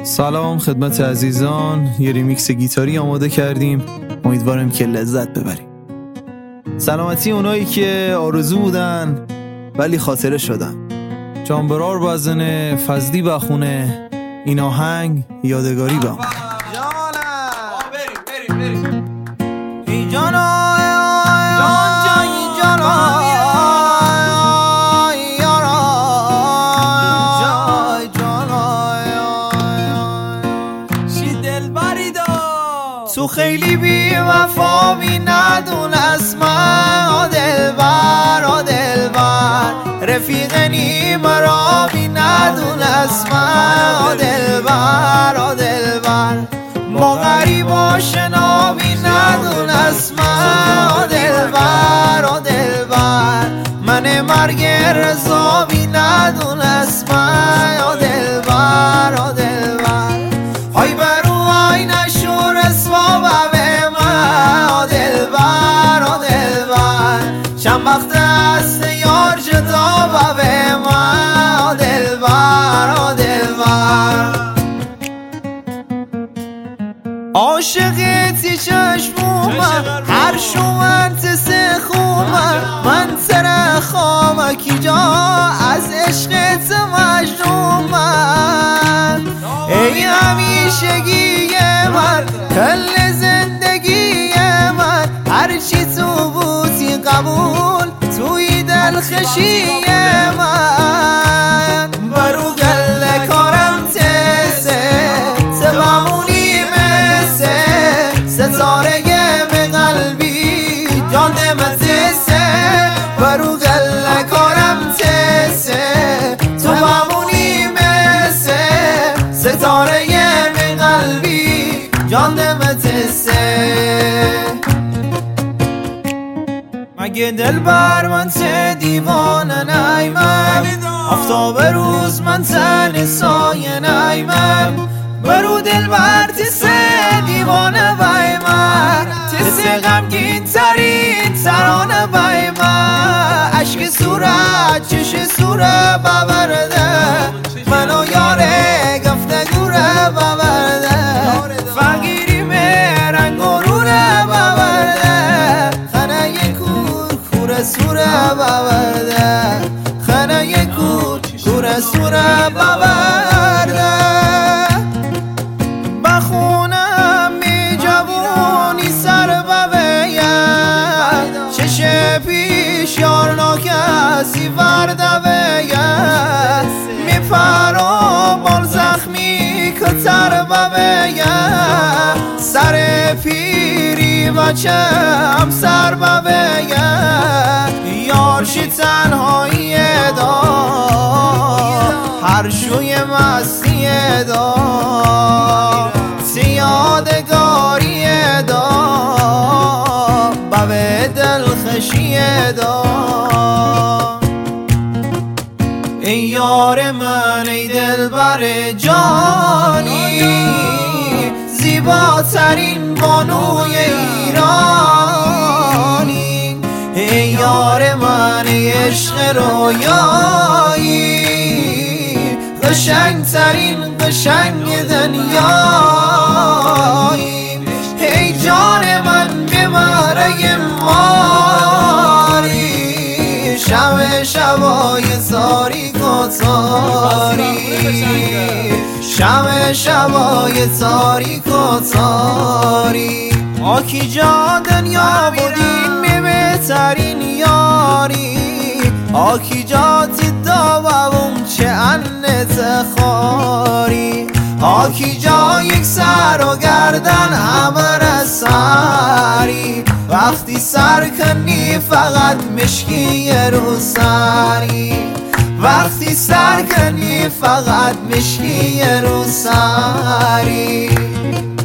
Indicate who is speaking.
Speaker 1: سلام خدمت عزیزان، یه ریمیکس گیتاری آماده کردیم، امیدوارم که لذت ببریم. سلامتی اونایی که آرزو بودن ولی خاطره شدن. جانبرار بزنه، فضلی بخونه، این آهنگ یادگاری بمونه.
Speaker 2: بریم ای جانا تو خیلی بی وفا بی ندونست من دلبر رفیق نیم را بی ندونست من دلبر ما غریب آشنا بی ندونست من دلبر من مرگ رضا بی ندونست من دلبر های برو های نشور اسوا به من دلبر چند وقت است یار جدا به من دلبر عاشقتی چشمومم هر شومنت سخومم من سر خامکی جا از عشقت مجنومم ای همیشگی من کل زندگی من هرچی تو بودی قبول توی دلخشی من برو گل کارم تبمونی مثل ستاره به قلبی جان متسه برو گل کارم تو بمونی مثل ستاره به قلبی جان متسه مگه دلبر من دیوانه نیمم آفتاب روز من تن سایه نیمم برو دلبر دیوانه بای من غمگین ترین ترانه بای من عشق صورت چش صورت ببرده منو یاره گفتگوره ببرده فقیری رنگ و روره ببرده خنه کور سوره ببرده خنه کور سوره ببرده بخونم می جوونی سر ببیم چش پیش یارنا کسی ورده بیم می پرام بال زخمی کتر ببیم سر پیری بچم سر ببیم یارشی تنهایی دا هر شوی مستی دا یادگاری دا بابه دلخشی دا ای یار من ای دلبر جانی زیباترین بانوی ایرانی ای یار من ای عشق رویایی قشنگترین قشنگ دنیایی ای جان من بیماره ماری شبای تاریک و شبای تاریک و آکی جا دنیا بودین می بهترین یاری آکی جا تیدا بابم چه انت خاری آکی جا یک سر و گردن همه سری وقتی سر کنی فقط مشکی رو سری وقتی سر کنی فقط مشکی رو سری